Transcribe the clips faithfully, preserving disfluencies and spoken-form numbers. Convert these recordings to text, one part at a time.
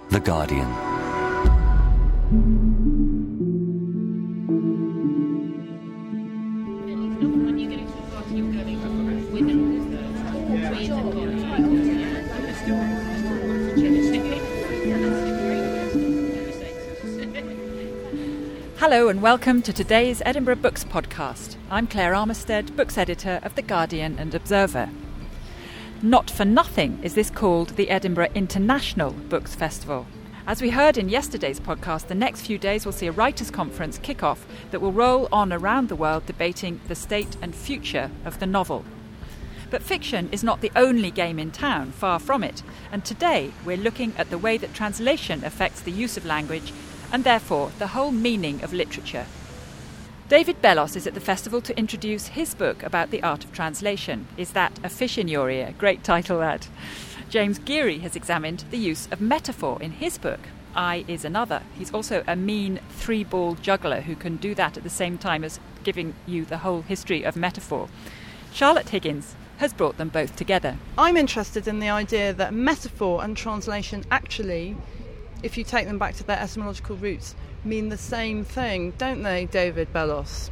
The Guardian. Hello and welcome to today's Edinburgh Books podcast. I'm Claire Armistead, Books Editor of The Guardian and Observer. Not for nothing is this called the Edinburgh International Books Festival. As we heard in yesterday's podcast, the next few days will see a writers' conference kick off that will roll on around the world debating the state and future of the novel. But fiction is not the only game in town, far from it, and today we're looking at the way that translation affects the use of language and therefore the whole meaning of literature. David Bellos is at the festival to introduce his book about the art of translation. Is that a fish in your ear? Great title, that. James Geary has examined the use of metaphor in his book, I Is Another. He's also a mean three-ball juggler who can do that at the same time as giving you the whole history of metaphor. Charlotte Higgins has brought them both together. I'm interested in the idea that metaphor and translation actually, if you take them back to their etymological roots, mean the same thing, don't they, David Bellos?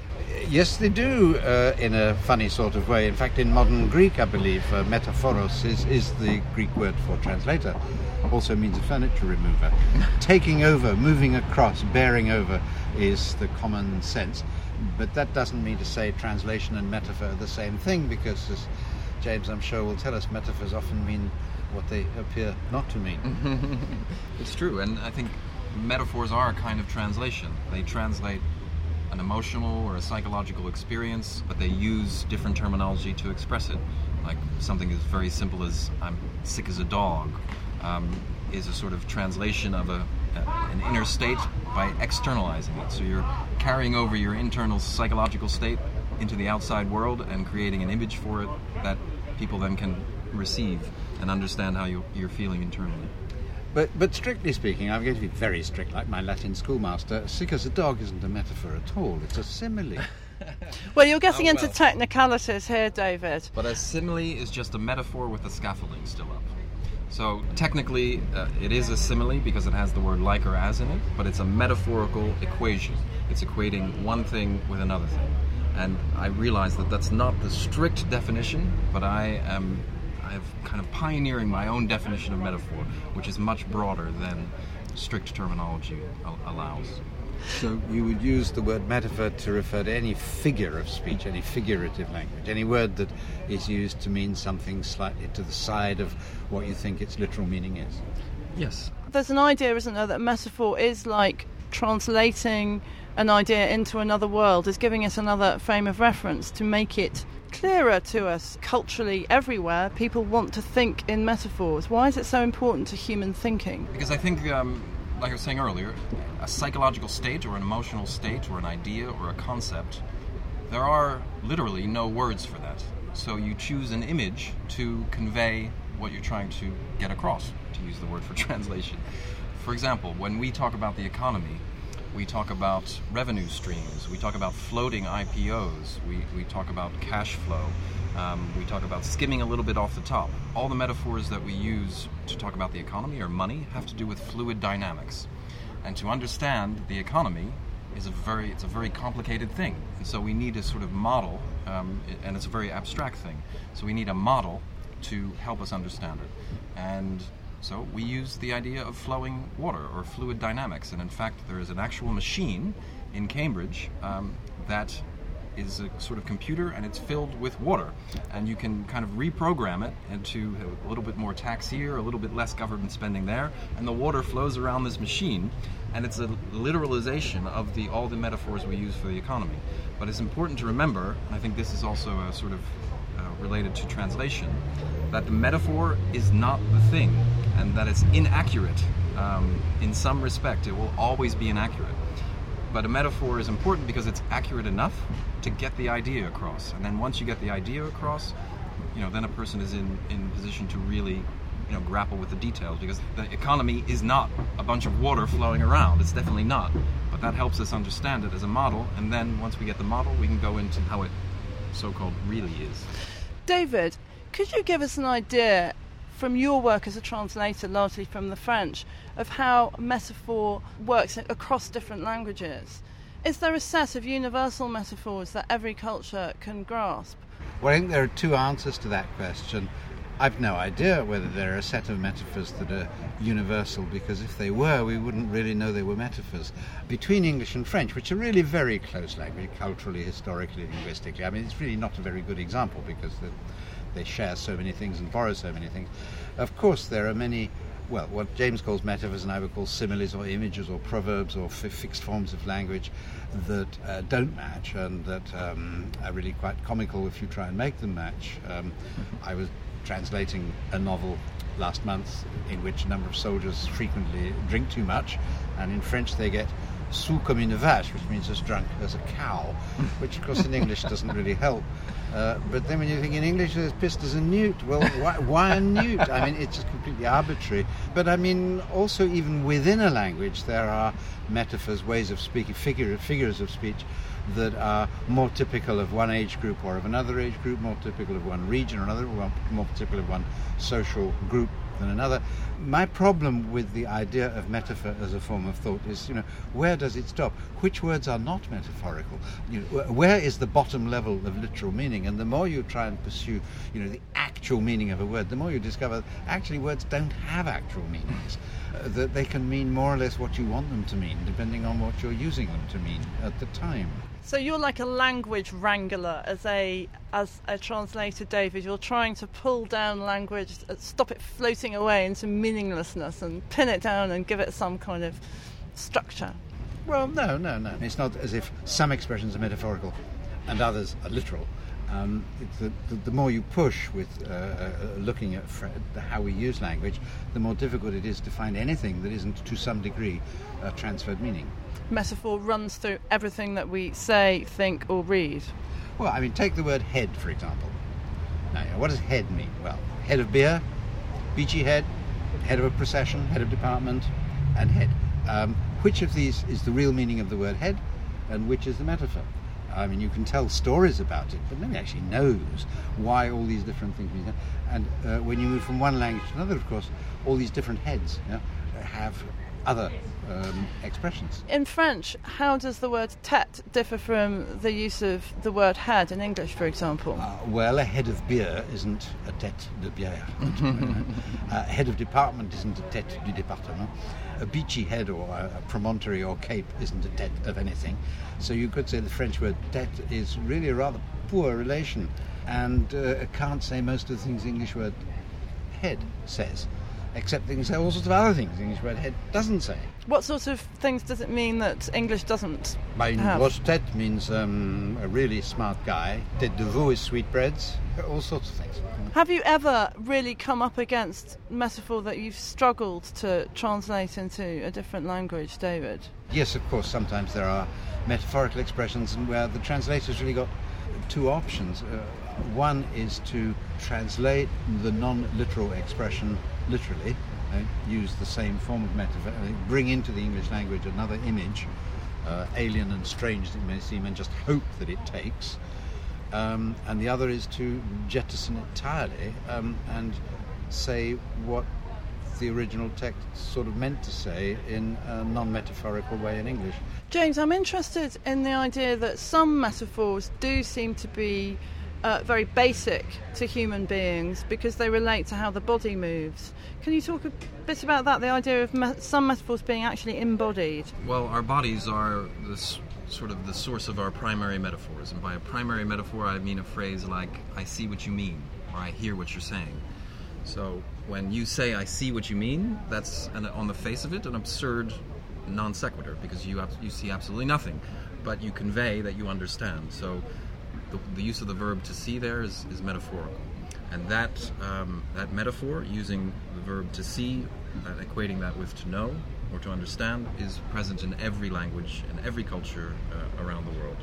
Yes, they do, uh, in a funny sort of way. In fact, in modern Greek, I believe, uh, metaphoros is, is the Greek word for translator. Also means a furniture remover. Taking over, moving across, bearing over is the common sense. But that doesn't mean to say translation and metaphor are the same thing, because, as James, I'm sure, will tell us, metaphors often mean what they appear not to mean. It's true, and I think metaphors are a kind of translation. They translate an emotional or a psychological experience, but they use different terminology to express it. Like something as very simple as I'm sick as a dog um, is a sort of translation of a, a an inner state by externalizing it. So you're carrying over your internal psychological state into the outside world and creating an image for it that people then can receive and understand how you, you're feeling internally. But, but strictly speaking, I'm going to be very strict, like my Latin schoolmaster. Sick as a dog isn't a metaphor at all. It's a simile. Well, you're getting Oh, into well. technicalities here, David. But a simile is just a metaphor with the scaffolding still up. So technically, uh, it is a simile because it has the word like or as in it, but it's a metaphorical equation. It's equating one thing with another thing. And I realize that that's not the strict definition, but I am I'm kind of pioneering my own definition of metaphor, which is much broader than strict terminology al- allows. So you would use the word metaphor to refer to any figure of speech, any figurative language, any word that is used to mean something slightly to the side of what you think its literal meaning is. Yes. There's an idea, isn't there, that metaphor is like translating an idea into another world, is giving it another frame of reference to make it clearer to us. Culturally, everywhere, people want to think in metaphors. Why is it so important to human thinking? Because I think, um, like I was saying earlier, a psychological state or an emotional state or an idea or a concept, there are literally no words for that. So you choose an image to convey what you're trying to get across, to use the word for translation. For example, when we talk about the economy, we talk about revenue streams, we talk about floating I P Os, we, we talk about cash flow, um, we talk about skimming a little bit off the top. All the metaphors that we use to talk about the economy or money have to do with fluid dynamics. And to understand the economy is a very, it's a very complicated thing. And so we need a sort of model, um, and it's a very abstract thing. So we need a model to help us understand it. And so we use the idea of flowing water or fluid dynamics, and in fact there is an actual machine in Cambridge um, that is a sort of computer, and it's filled with water, and you can kind of reprogram it into a little bit more tax here, a little bit less government spending there, and the water flows around this machine, and it's a literalization of the all the metaphors we use for the economy. But it's important to remember, and I think this is also a sort of uh, related to translation, that the metaphor is not the thing, and that it's inaccurate. Um, in some respect, it will always be inaccurate. But a metaphor is important because it's accurate enough to get the idea across. And then once you get the idea across, you know, then a person is in, in position to really, you know, grapple with the details, because the economy is not a bunch of water flowing around. It's definitely not. But that helps us understand it as a model, and then once we get the model, we can go into how it so-called really is. David, could you give us an idea from your work as a translator, largely from the French, of how metaphor works across different languages. Is there a set of universal metaphors that every culture can grasp? Well, I think there are two answers to that question. I've no idea whether there are a set of metaphors that are universal, because if they were, we wouldn't really know they were metaphors. Between English and French, which are really very close language, culturally, historically, linguistically, I mean, it's really not a very good example because the, they share so many things and borrow so many things. Of course, there are many, well, what James calls metaphors and I would call similes or images or proverbs or f- fixed forms of language that uh, don't match and that um, are really quite comical if you try and make them match. Um, I was translating a novel last month in which a number of soldiers frequently drink too much, and in French they get sous comme une vache, which means as drunk as a cow, which of course in English doesn't really help. Uh, but then when you think in English there's pissed as a newt, well, why, why a newt? I mean, it's just completely arbitrary. But I mean, also even within a language there are metaphors, ways of speaking, figure, figures of speech that are more typical of one age group or of another age group, more typical of one region or another, more typical of one social group than another. My problem with the idea of metaphor as a form of thought is, you know, where does it stop? Which words are not metaphorical? You know, where is the bottom level of literal meaning? And the more you try and pursue, you know, the actual meaning of a word, the more you discover that actually words don't have actual meanings. Uh, that they can mean more or less what you want them to mean, depending on what you're using them to mean at the time. So you're like a language wrangler as a as a translator, David. You're trying to pull down language, stop it floating away into meaninglessness and pin it down and give it some kind of structure. Well, no, no, no. It's not as if some expressions are metaphorical and others are literal. Um, it's the, the, the more you push with uh, uh, looking at fr- how we use language, the more difficult it is to find anything that isn't to some degree uh, transferred meaning. Metaphor runs through everything that we say, think or read. Well, I mean, take the word head, for example. Now, you know, what does head mean? Well, head of beer, beachy head, head of a procession, head of department, and head. Um, which of these is the real meaning of the word head, and which is the metaphor? I mean, you can tell stories about it, but nobody actually knows why all these different things mean. And uh, when you move from one language to another, of course, all these different heads, you know, have other um, expressions. In French, how does the word tête differ from the use of the word head in English, for example? Uh, well, a head of beer isn't a tête de bière. A head of department isn't a tête du département. A beachy head or a promontory or cape isn't a tête of anything. So you could say the French word tête is really a rather poor relation, and uh, can't say most of the things the English word head says, except they can say all sorts of other things the English word head doesn't say. What sort of things does it mean that English doesn't By have? grosse tête means um, a really smart guy. Tête de veau is sweetbreads, all sorts of things. Have you ever really come up against metaphor that you've struggled to translate into a different language, David? Yes, of course, sometimes there are metaphorical expressions where the translator's really got two options. Uh, one is to translate the non-literal expression literally, uh, use the same form of metaphor, uh, bring into the English language another image, uh, alien and strange as it may seem, and just hope that it takes. Um, and the other is to jettison it entirely um, and say what the original text sort of meant to say in a non-metaphorical way in English. James, I'm interested in the idea that some metaphors do seem to be uh, very basic to human beings because they relate to how the body moves. Can you talk a bit about that, the idea of me- some metaphors being actually embodied? Well, our bodies are this sort of the source of our primary metaphors, and by a primary metaphor I mean a phrase like I see what you mean, or I hear what you're saying. So when you say I see what you mean, that's an, on the face of it an absurd non sequitur, because you ab- you see absolutely nothing, but you convey that you understand. So the, the use of the verb to see there is, is metaphorical, and that um, that metaphor, using the verb to see, uh, equating that with to know or to understand, is present in every language and every culture uh, around the world.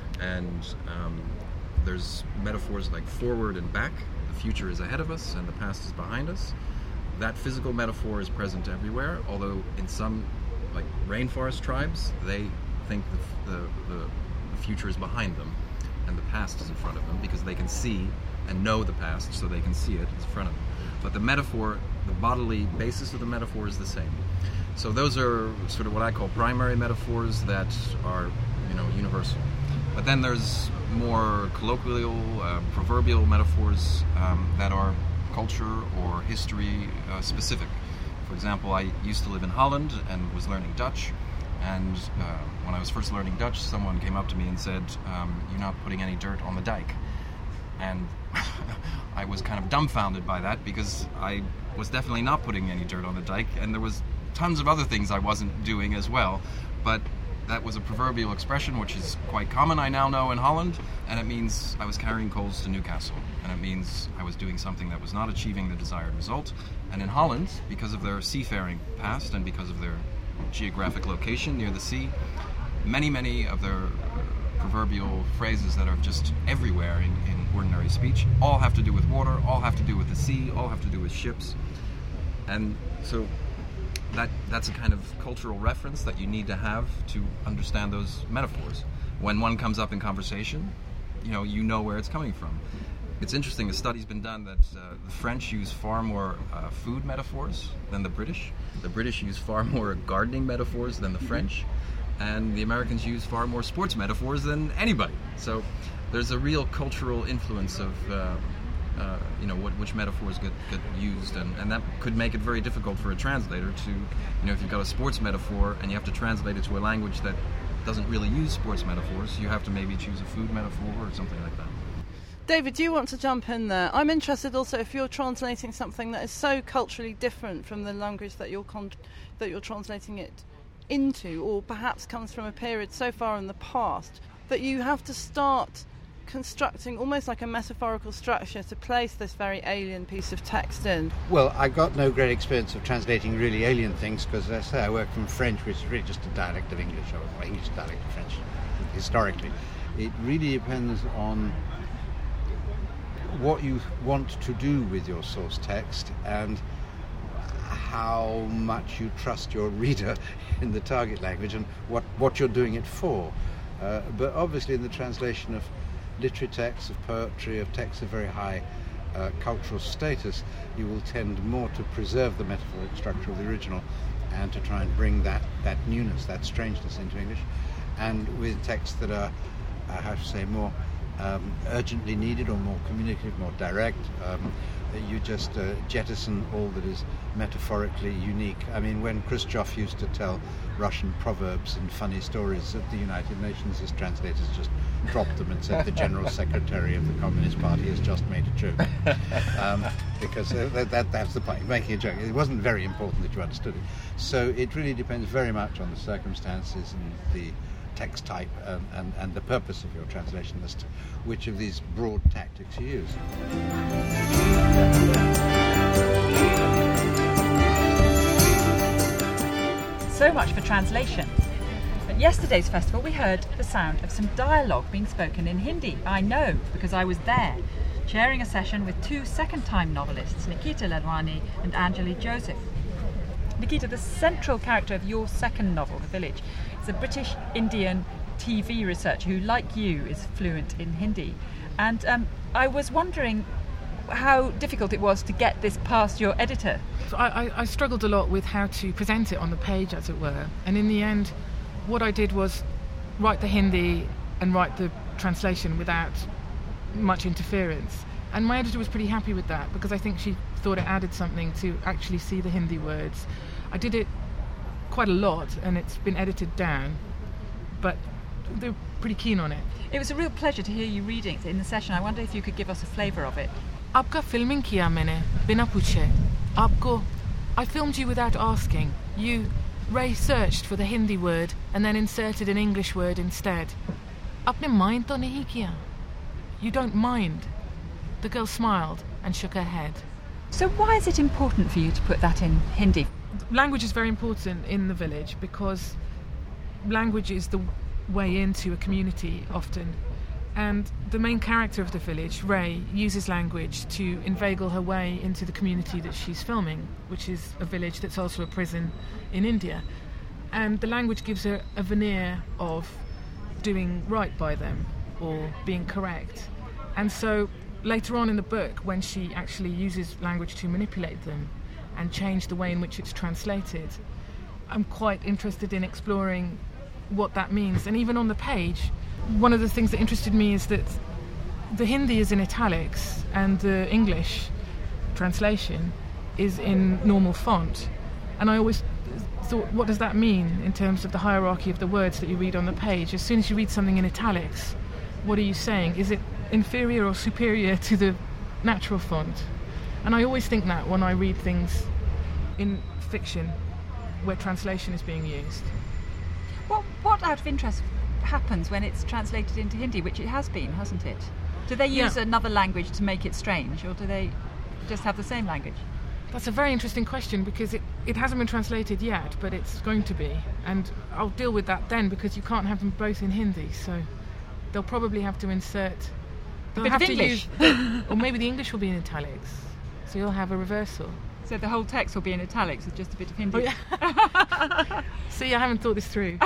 And um, there's metaphors like forward and back. The future is ahead of us and the past is behind us. That physical metaphor is present everywhere, although in some, like rainforest tribes, they think the, the, the, the future is behind them and the past is in front of them, because they can see and know the past so they can see it in front of them. But the metaphor, the bodily basis of the metaphor is the same. So those are sort of what I call primary metaphors that are, you know, universal. But then there's more colloquial, uh, proverbial metaphors um, that are culture or history uh, specific. For example, I used to live in Holland and was learning Dutch. And uh, when I was first learning Dutch, someone came up to me and said, um, "You're not putting any dirt on the dike." And I was kind of dumbfounded by that, because I was definitely not putting any dirt on the dike, and there was tons of other things I wasn't doing as well. But that was a proverbial expression which is quite common, I now know, in Holland, and it means I was carrying coals to Newcastle, and it means I was doing something that was not achieving the desired result. And in Holland, because of their seafaring past and because of their geographic location near the sea, many, many of their proverbial phrases that are just everywhere in, in ordinary speech all have to do with water, all have to do with the sea, all have to do with ships. And so that that's a kind of cultural reference that you need to have to understand those metaphors. When one comes up in conversation, you know, you know where it's coming from. It's interesting, a study's been done that uh, the French use far more uh, food metaphors than the British. The British use far more gardening metaphors than the French. And the Americans use far more sports metaphors than anybody. So there's a real cultural influence of, uh, uh, you know, what, which metaphors get, get used. And, and that could make it very difficult for a translator to, you know, if you've got a sports metaphor and you have to translate it to a language that doesn't really use sports metaphors, you have to maybe choose a food metaphor or something like that. David, do you want to jump in there? I'm interested also if you're translating something that is so culturally different from the language that you're con- that you're translating it into, or perhaps comes from a period so far in the past that you have to start constructing almost like a metaphorical structure to place this very alien piece of text in. Well, I got no great experience of translating really alien things because, as I say, I work from French, which is really just a dialect of English, or English dialect of French, historically. It really depends on what you want to do with your source text and how much you trust your reader in the target language and what, what you're doing it for. Uh, but obviously in the translation of literary texts, of poetry, of texts of very high uh, cultural status, you will tend more to preserve the metaphoric structure of the original and to try and bring that, that newness, that strangeness into English. And with texts that are, I have to say, more um, urgently needed or more communicative, more direct, um, you just uh, jettison all that is metaphorically unique. I mean, when Khrushchev used to tell Russian proverbs and funny stories at the United Nations, his translators just dropped them and said the General Secretary of the Communist Party has just made a joke. Um, because uh, that, that, that's the point, making a joke. It wasn't very important that you understood it. So it really depends very much on the circumstances and the text type um, and, and the purpose of your translation as to which of these broad tactics you use. So much for translation. At yesterday's festival we heard the sound of some dialogue being spoken in Hindi. I know, because I was there, sharing a session with two second-time novelists, Nikita Ladwani and Anjali Joseph. Nikita, the central character of your second novel, The Village, is a British-Indian T V researcher who, like you, is fluent in Hindi. And um, I was wondering how difficult it was to get this past your editor. So I, I, I struggled a lot with how to present it on the page, as it were. And in the end, what I did was write the Hindi and write the translation without much interference. And my editor was pretty happy with that because I think she thought it added something to actually see the Hindi words. I did it quite a lot and it's been edited down, but they're pretty keen on it. It was a real pleasure to hear you reading it in the session. I wonder if you could give us a flavour of it. Aapka filming kiya maine, bina puche. Aapko, I filmed you without asking. You, Ray searched for the Hindi word and then inserted an English word instead. Apne mind to nahi kiya. You don't mind. The girl smiled and shook her head. So why is it important for you to put that in Hindi? Language is very important in The Village because language is the way into a community often. And the main character of The Village, Ray, uses language to inveigle her way into the community that she's filming, which is a village that's also a prison in India. And the language gives her a veneer of doing right by them or being correct. And so later on in the book, when she actually uses language to manipulate them and change the way in which it's translated, I'm quite interested in exploring what that means. And even on the page, one of the things that interested me is that the Hindi is in italics and the English translation is in normal font. And I always thought, what does that mean in terms of the hierarchy of the words that you read on the page? As soon as you read something in italics, what are you saying? Is it inferior or superior to the natural font? And I always think that when I read things in fiction where translation is being used. What, what out of interest happens when it's translated into Hindi, which it has been, hasn't it? Do they use yeah. another language to make it strange, or do they just have the same language? That's a very interesting question, because it, it hasn't been translated yet, but it's going to be. And I'll deal with that then, because you can't have them both in Hindi, so they'll probably have to insert... They'll a bit have of to English. Use, or maybe the English will be in italics, so you'll have a reversal. So the whole text will be in italics with just a bit of Hindi. Oh, yeah. See, I haven't thought this through.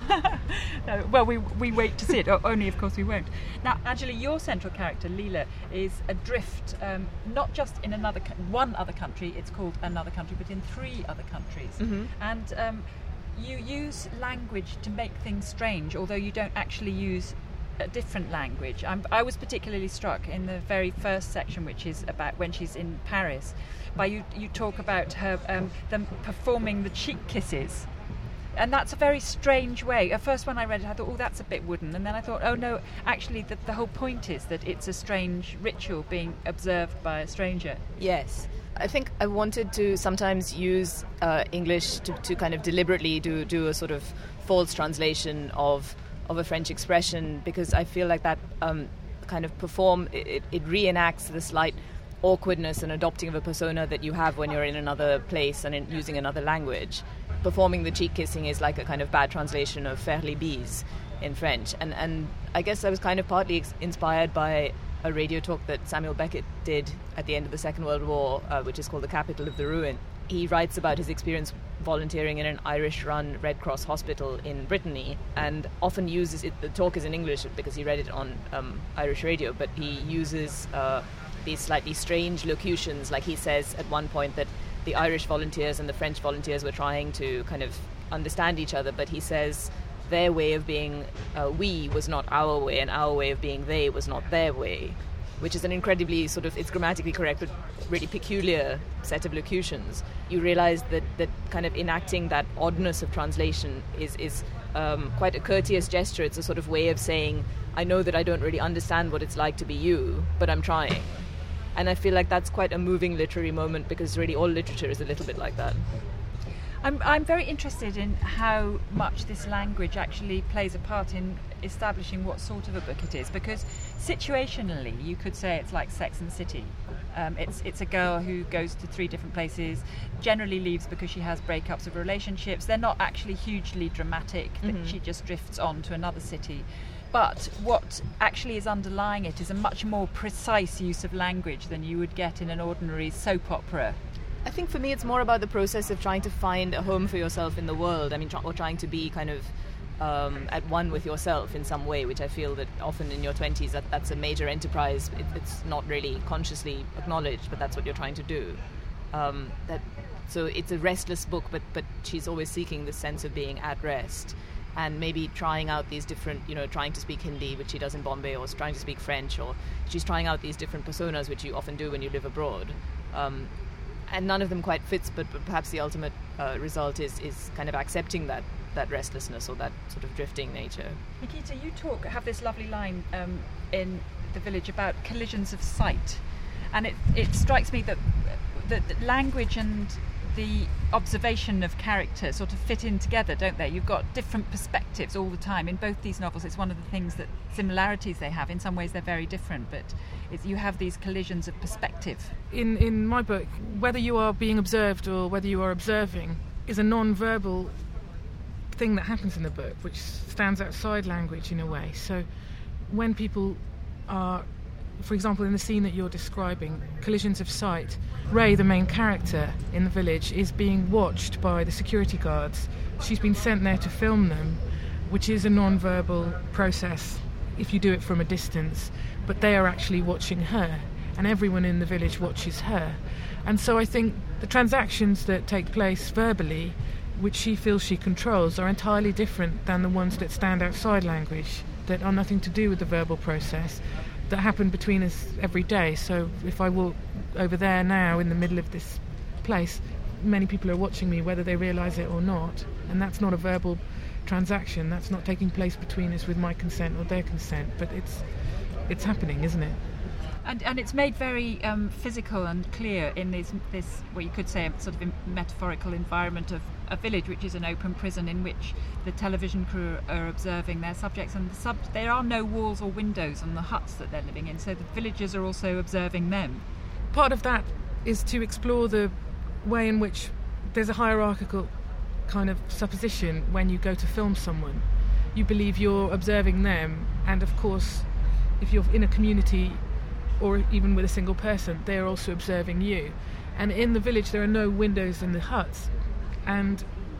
No, well, we we wait to see it. Only, of course, we won't. Now, Angela, your central character, Leela, is adrift, um, not just in another one other country. It's called Another Country, but in three other countries. Mm-hmm. And um, you use language to make things strange, although you don't actually use a different language. I'm, I was particularly struck in the very first section, which is about when she's in Paris, by you, you talk about her um, them performing the cheek kisses. And that's a very strange way. At first when I read it, I thought, oh, that's a bit wooden. And then I thought, oh, no, actually the, the whole point is that it's a strange ritual being observed by a stranger. Yes. I think I wanted to sometimes use uh, English to, to kind of deliberately do, do a sort of false translation of of a French expression, because I feel like that um, kind of perform, it, it reenacts the slight awkwardness and adopting of a persona that you have when you're in another place and in, using another language. Performing the cheek kissing is like a kind of bad translation of faire les bises in French. And, and I guess I was kind of partly ex- inspired by a radio talk that Samuel Beckett did at the end of the Second World War, uh, which is called The Capital of the Ruin. He writes about his experience volunteering in an Irish-run Red Cross hospital in Brittany, and often uses it. The talk is in English because he read it on um, Irish radio, but he uses uh, these slightly strange locutions. Like he says at one point that the Irish volunteers and the French volunteers were trying to kind of understand each other, but he says their way of being uh, we was not our way, and our way of being they was not their way, which is an incredibly sort of, it's grammatically correct, but really peculiar set of locutions. You realise that, that kind of enacting that oddness of translation is, is um, quite a courteous gesture. It's a sort of way of saying, I know that I don't really understand what it's like to be you, but I'm trying. And I feel like that's quite a moving literary moment, because really all literature is a little bit like that. I'm, I'm very interested in how much this language actually plays a part in establishing what sort of a book it is, because situationally you could say it's like Sex and the City. Um, it's it's a girl who goes to three different places, generally leaves because she has breakups of relationships. They're not actually hugely dramatic, that mm-hmm. she just drifts on to another city. But what actually is underlying it is a much more precise use of language than you would get in an ordinary soap opera. I think for me it's more about the process of trying to find a home for yourself in the world. I mean, try, or trying to be kind of um, at one with yourself in some way, which I feel that often in your twenties that, that's a major enterprise. It, it's not really consciously acknowledged, but that's what you're trying to do. Um, that so it's a restless book, but but she's always seeking this sense of being at rest, and maybe trying out these different, you know, trying to speak Hindi, which she does in Bombay, or trying to speak French, or she's trying out these different personas, which you often do when you live abroad. Um, and none of them quite fits, but, but perhaps the ultimate uh, result is, is kind of accepting that, that restlessness or that sort of drifting nature. Nikita, you talk, have this lovely line um, in The Village about collisions of sight, and it, it strikes me that the, the language and the observation of character sort of fit in together, don't they? You've got different perspectives all the time. In both these novels, it's one of the things that similarities they have. In some ways they're very different, but it's, you have these collisions of perspective. In, in my book, whether you are being observed or whether you are observing is a non-verbal thing that happens in the book, which stands outside language in a way. So when people are, for example, in the scene that you're describing, collisions of sight, Ray, the main character in the village, is being watched by the security guards. She's been sent there to film them, which is a non-verbal process if you do it from a distance, but they are actually watching her, and everyone in the village watches her. And so I think the transactions that take place verbally, which she feels she controls, are entirely different than the ones that stand outside language, that are nothing to do with the verbal process, that happen between us every day. So if I walk over there now in the middle of this place, many people are watching me whether they realise it or not, and that's not a verbal transaction. That's not taking place between us with my consent or their consent, but it's it's happening, isn't it? And, and it's made very um, physical and clear in this, this, well, you could say a sort of metaphorical environment of a village, which is an open prison in which the television crew are observing their subjects, and the sub- there are no walls or windows on the huts that they're living in, so the villagers are also observing them. Part of that is to explore the way in which there's a hierarchical kind of supposition when you go to film someone. You believe you're observing them, and of course, if you're in a community or even with a single person, they're also observing you. And in the village there are no windows in the huts, and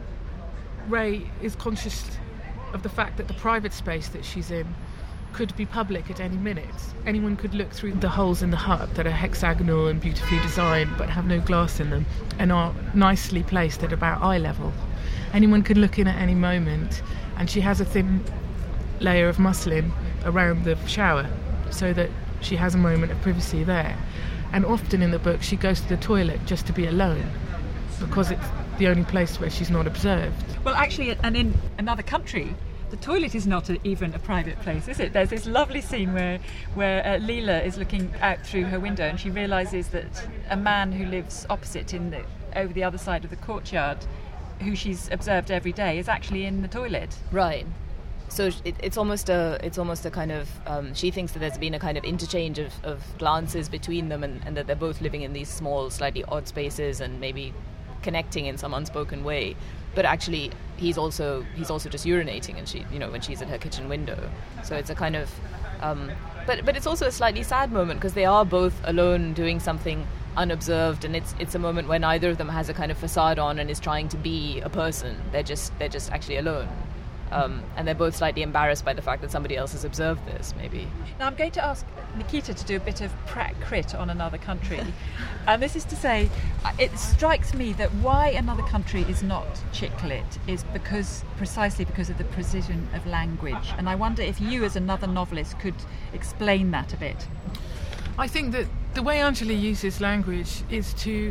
Ray is conscious of the fact that the private space that she's in could be public at any minute. Anyone could look through the holes in the hut that are hexagonal and beautifully designed but have no glass in them and are nicely placed at about eye level. Anyone could look in at any moment, and she has a thin layer of muslin around the shower so that she has a moment of privacy there. And often in the book she goes to the toilet just to be alone, because it's the only place where she's not observed. Well, actually, and in another country, the toilet is not a, even a private place, is it? There's this lovely scene where where uh, Leela is looking out through her window, and she realises that a man who lives opposite in the over the other side of the courtyard, who she's observed every day, is actually in the toilet. Right. So it, it's almost a it's almost a kind of um, she thinks that there's been a kind of interchange of, of glances between them, and, and that they're both living in these small, slightly odd spaces and maybe connecting in some unspoken way. But actually, he's also he's also just urinating, and she you know when she's at her kitchen window. So it's a kind of um, but but it's also a slightly sad moment because they are both alone doing something unobserved, and it's it's a moment where neither of them has a kind of facade on and is trying to be a person. They're just they're just actually alone. Um, and they're both slightly embarrassed by the fact that somebody else has observed this, maybe. Now I'm going to ask Nikita to do a bit of Pratt Crit on another country. And this is to say, it strikes me that why another country is not chick lit is because precisely because of the precision of language. And I wonder if you as another novelist could explain that a bit. I think that the way Anjali uses language is to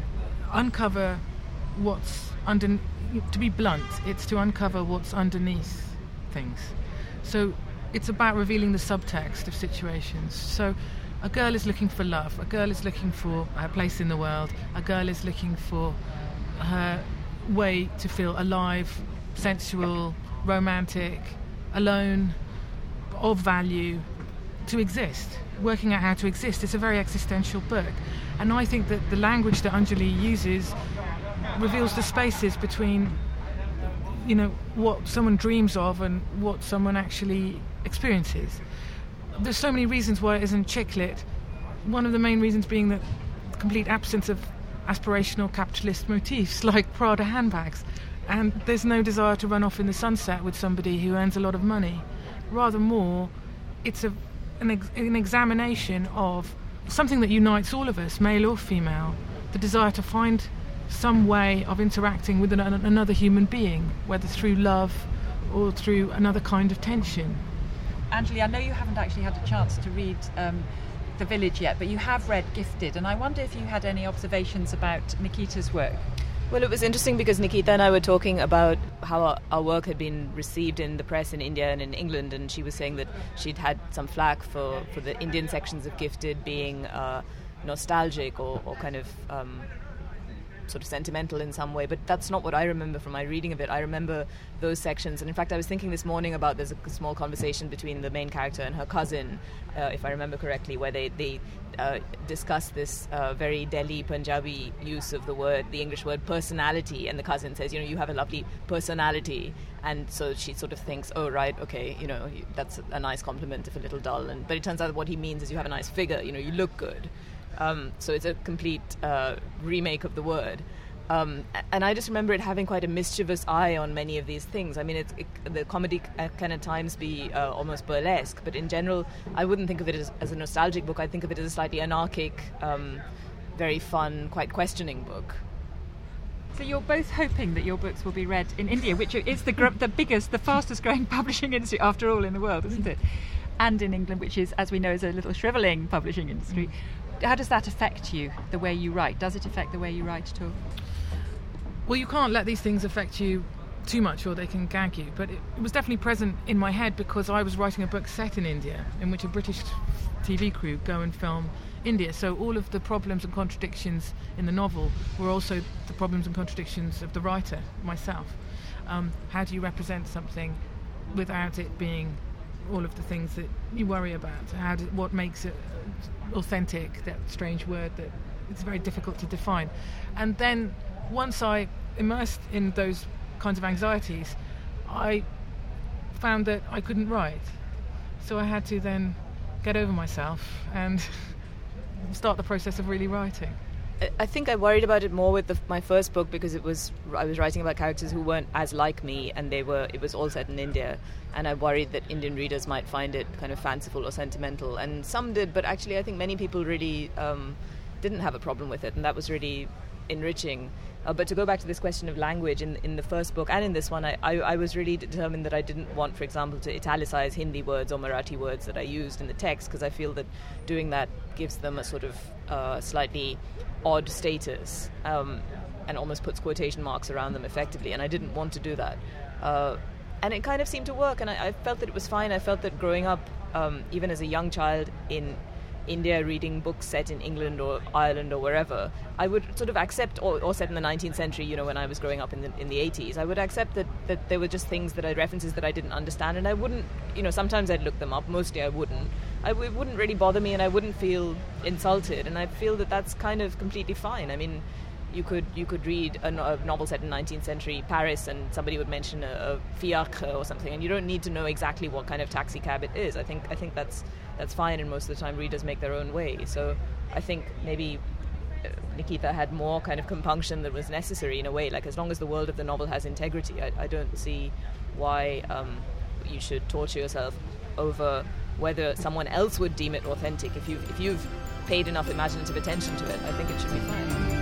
uncover what's under. To be blunt, it's to uncover what's underneath things. So it's about revealing the subtext of situations. So a girl is looking for love, a girl is looking for her place in the world, a girl is looking for her way to feel alive, sensual, romantic, alone, of value, to exist. Working out how to exist. It's a very existential book. And I think that the language that Anjali uses reveals the spaces between, you know, what someone dreams of and what someone actually experiences. There's so many reasons why it isn't chick lit. One of the main reasons being the complete absence of aspirational capitalist motifs like Prada handbags, and there's no desire to run off in the sunset with somebody who earns a lot of money. Rather more, it's a, an, ex- an examination of something that unites all of us, male or female, the desire to find some way of interacting with an, another human being, whether through love or through another kind of tension. Anjali, I know you haven't actually had a chance to read um, The Village yet, but you have read Gifted, and I wonder if you had any observations about Nikita's work. Well, it was interesting because Nikita and I were talking about how our, our work had been received in the press in India and in England, and she was saying that she'd had some flack for, for the Indian sections of Gifted being uh, nostalgic or, or kind of um, sort of sentimental in some way, but that's not what I remember from my reading of it. I remember those sections, and in fact I was thinking this morning about there's a small conversation between the main character and her cousin, uh, if I remember correctly, where they, they uh, discuss this uh, very Delhi Punjabi use of the word, the English word personality, and the cousin says, you know, you have a lovely personality, and so she sort of thinks, oh right, okay, you know, that's a nice compliment if a little dull, and but it turns out that what he means is you have a nice figure, you know, you look good. Um, so it's a complete uh, remake of the word. Um, and I just remember it having quite a mischievous eye on many of these things. I mean, it's, it, the comedy can at times be uh, almost burlesque, but in general, I wouldn't think of it as, as a nostalgic book. I think of it as a slightly anarchic, um, very fun, quite questioning book. So you're both hoping that your books will be read in India, which is the gr- the biggest, the fastest growing publishing industry, after all, in the world, isn't it? And in England, which is, as we know, is a little shrivelling publishing industry. How does that affect you, the way you write? Does it affect the way you write at all? Well, you can't let these things affect you too much or they can gag you, but it, it was definitely present in my head because I was writing a book set in India in which a British T V crew go and film India. So all of the problems and contradictions in the novel were also the problems and contradictions of the writer, myself. Um, how do you represent something without it being all of the things that you worry about? How do, what makes it authentic, that strange word that it's very difficult to define. And then once I immersed in those kinds of anxieties, I found that I couldn't write. So I had to then get over myself and start the process of really writing. I think I worried about it more with the, my first book because it was I was writing about characters who weren't as like me, and they were it was all set in India, and I worried that Indian readers might find it kind of fanciful or sentimental, and some did, but actually I think many people really um, didn't have a problem with it, and that was really enriching. Uh, but to go back to this question of language, in in the first book and in this one, I, I, I was really determined that I didn't want, for example, to italicize Hindi words or Marathi words that I used in the text, because I feel that doing that gives them a sort of uh, slightly odd status um, and almost puts quotation marks around them effectively, and I didn't want to do that. Uh, and it kind of seemed to work, and I, I felt that it was fine. I felt that growing up, um, even as a young child in India, reading books set in England or Ireland or wherever, I would sort of accept, or, or set in the nineteenth century, you know, when I was growing up in the in the eighties, I would accept that, that there were just things that I references that I didn't understand, and I wouldn't, you know, sometimes I'd look them up, mostly I wouldn't. I, it wouldn't really bother me, and I wouldn't feel insulted, and I feel that that's kind of completely fine. I mean, you could you could read a, no- a novel set in nineteenth century Paris, and somebody would mention a, a fiacre or something, and you don't need to know exactly what kind of taxi cab it is. I think I think that's that's fine, and most of the time readers make their own way. So I think maybe uh, Nikita had more kind of compunction that was necessary in a way. Like, as long as the world of the novel has integrity, I, I don't see why um, you should torture yourself over whether someone else would deem it authentic. If you if you've paid enough imaginative attention to it, I think it should be fine.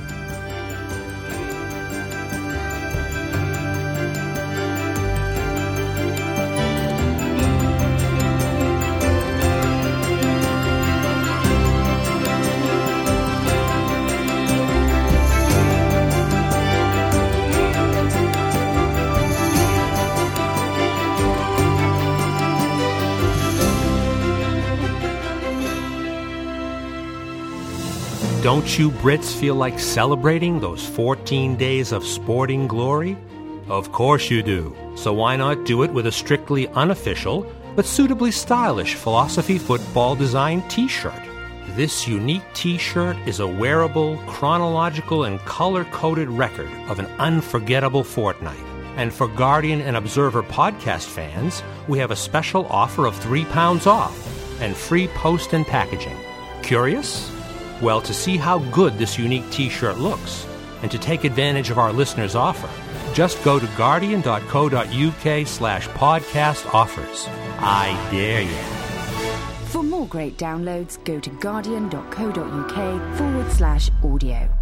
Don't you Brits feel like celebrating those fourteen days of sporting glory? Of course you do. So why not do it with a strictly unofficial but suitably stylish Philosophy Football Design t-shirt? This unique t-shirt is a wearable, chronological, and color-coded record of an unforgettable fortnight. And for Guardian and Observer podcast fans, we have a special offer of three pounds off and free post and packaging. Curious? Well, to see how good this unique t-shirt looks, and to take advantage of our listeners' offer, just go to guardian.co.uk slash podcast offers. I dare you. For more great downloads, go to guardian.co.uk forward slash audio.